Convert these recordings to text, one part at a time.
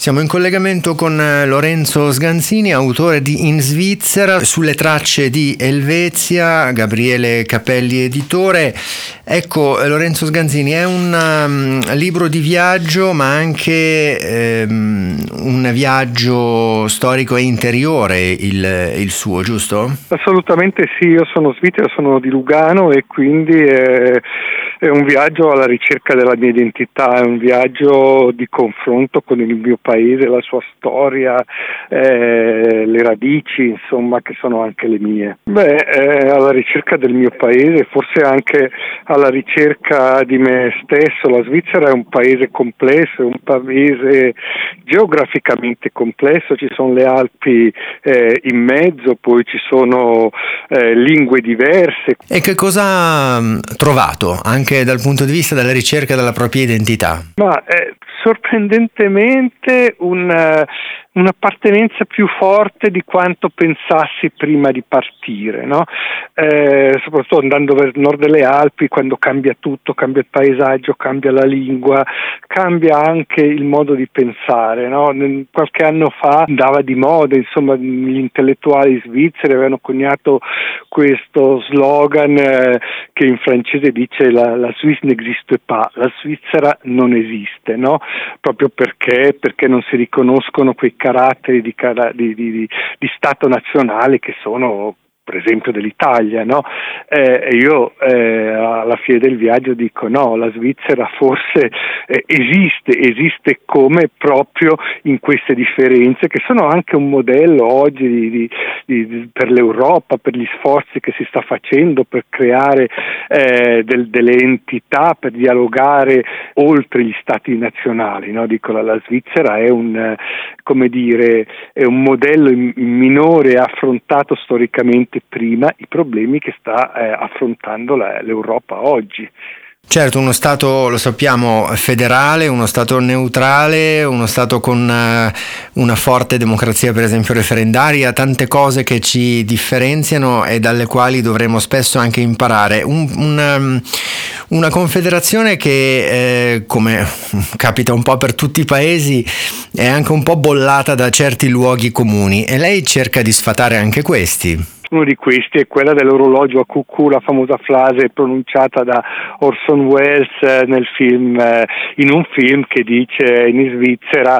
Siamo in collegamento con Lorenzo Sganzini, autore di In Svizzera, sulle tracce di Elvezia, Gabriele Capelli editore. Ecco, Lorenzo Sganzini, è un libro di viaggio, ma anche un viaggio storico e interiore il suo, giusto? Assolutamente sì, io sono svizzero, sono di Lugano e quindi è un viaggio alla ricerca della mia identità, è un viaggio di confronto con il mio paese, la sua storia, le radici, insomma, che sono anche le mie. Alla ricerca del mio paese, forse anche alla ricerca di me stesso. La Svizzera è un paese complesso, è un paese geograficamente complesso, ci sono le Alpi in mezzo, poi ci sono lingue diverse. E che cosa ha trovato anche dal punto di vista della ricerca della propria identità? Ma sorprendentemente un'appartenenza più forte di quanto pensassi prima di partire, no? Soprattutto andando verso il nord delle Alpi, quando cambia tutto, cambia il paesaggio, cambia la lingua, cambia anche il modo di pensare, no? Qualche anno fa andava di moda, insomma, gli intellettuali svizzeri avevano coniato questo slogan che in francese dice la Suisse n'existe pas, la Svizzera non esiste, no? Proprio perché non si riconoscono quei caratteri di Stato nazionale che sono per esempio dell'Italia, no? E io alla fine del viaggio dico no, la Svizzera forse esiste come proprio in queste differenze che sono anche un modello oggi per l'Europa, per gli sforzi che si sta facendo per creare delle entità, per dialogare oltre gli stati nazionali, no? Dico la Svizzera è un modello in minore affrontato storicamente prima i problemi che sta affrontando l'Europa oggi. Certo, uno Stato, lo sappiamo, federale, uno Stato neutrale, uno Stato con una forte democrazia, per esempio referendaria, tante cose che ci differenziano e dalle quali dovremo spesso anche imparare. Una confederazione che, come capita un po' per tutti i paesi, è anche un po' bollata da certi luoghi comuni e lei cerca di sfatare anche questi. Uno di questi è quella dell'orologio a cucù, la famosa frase pronunciata da Orson Welles in un film che dice in Svizzera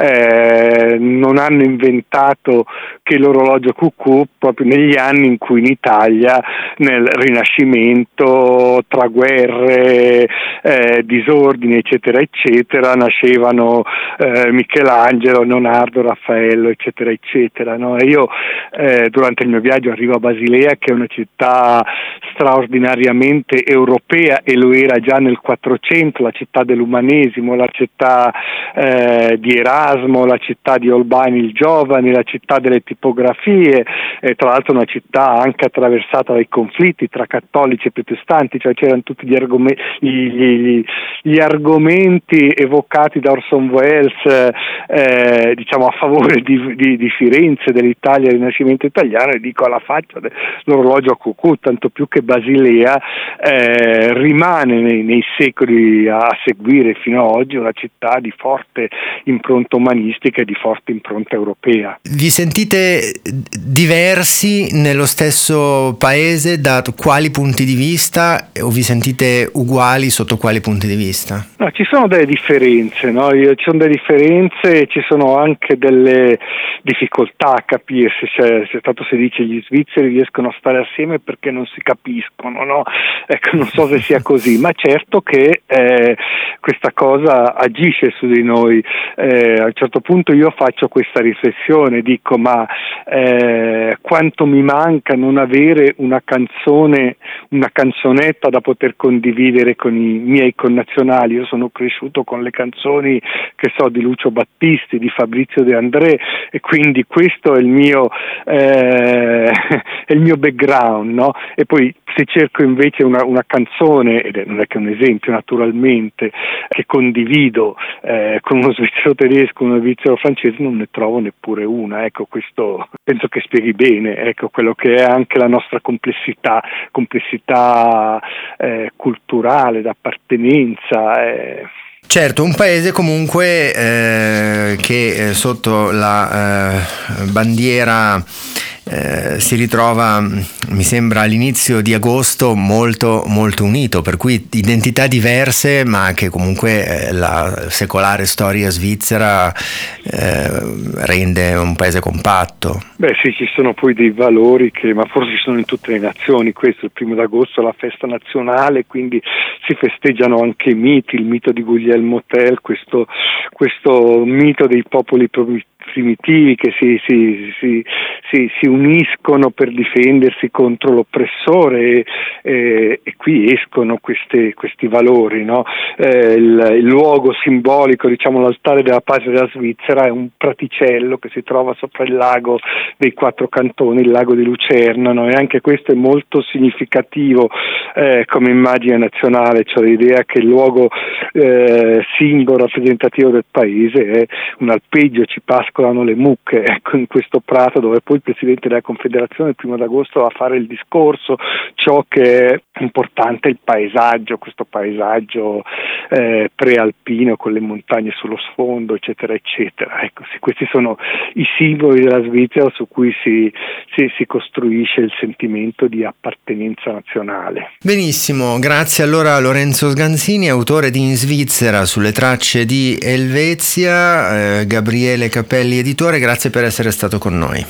non hanno inventato che l'orologio a cucù proprio negli anni in cui in Italia nel Rinascimento tra guerre, disordini eccetera eccetera nascevano Michelangelo, Leonardo, Raffaello eccetera eccetera, no? E io durante il mio viaggio arrivo a Basilea, che è una città straordinariamente europea e lo era già nel 400, la città dell'umanesimo, la città di Erasmo, la città di Olbani il Giovane, la città delle tipografie, tra l'altro una città anche attraversata dai conflitti tra cattolici e protestanti, cioè c'erano tutti gli argomenti evocati da Orson Welles diciamo a favore di Firenze, dell'Italia, del Rinascimento italiano, e dico alla faccia dell'orologio a cucù, tanto più che Basilea rimane nei secoli a seguire fino ad oggi una città di forte impronta umanistica e di forte impronta europea. Vi sentite diversi nello stesso paese da quali punti di vista o vi sentite uguali sotto quali punti di vista? No, ci sono delle differenze, no? Ci sono delle differenze e ci sono anche delle difficoltà a capirsi, cioè, tanto si dice gli svizzeri riescono a stare assieme perché non si capiscono, no? Ecco, non so se sia così, ma certo che questa cosa agisce su di noi. A un certo punto io faccio questa riflessione, dico ma quanto mi manca non avere una canzonetta da poter condividere con i miei connazionali. Io sono cresciuto con le canzoni che so di Lucio Battisti, di Fabrizio De André, e quindi questo è il mio background, no? E poi se cerco invece una canzone, ed non è che un esempio naturalmente, che condivido con uno svizzero tedesco, uno svizzero francese, non ne trovo neppure una. Ecco, questo penso che spieghi bene, ecco, quello che è anche la nostra complessità culturale, d'appartenenza. Certo, un paese comunque che sotto la bandiera si ritrova, mi sembra, all'inizio di agosto molto molto unito, per cui identità diverse, ma che comunque la secolare storia svizzera rende un paese compatto. Beh sì, ci sono poi dei valori ma forse ci sono in tutte le nazioni. Questo il 1° agosto è la festa nazionale, quindi si festeggiano anche i miti, il mito di Guglielmo Tell, questo mito dei popoli primitivi che si uniscono per difendersi contro l'oppressore, e qui escono questi valori, no? Il luogo simbolico, diciamo l'altare della patria della Svizzera, è un praticello che si trova sopra il lago dei Quattro Cantoni, il lago di Lucerna, no? E anche questo è molto significativo come immagine nazionale, cioè l'idea che il luogo simbolo rappresentativo del paese è un alpeggio, ci pascolano le mucche, ecco, in questo prato dove poi il Presidente della Confederazione il 1° agosto va a fare il discorso. Ciò che è importante è il paesaggio, questo paesaggio prealpino con le montagne sullo sfondo, eccetera eccetera. Ecco, questi sono i simboli della Svizzera su cui si costruisce il sentimento di appartenenza nazionale. Benissimo, grazie allora a Lorenzo Sganzini, autore di In Svizzera sulle tracce di Elvezia, Gabriele Capelli editore, grazie per essere stato con noi.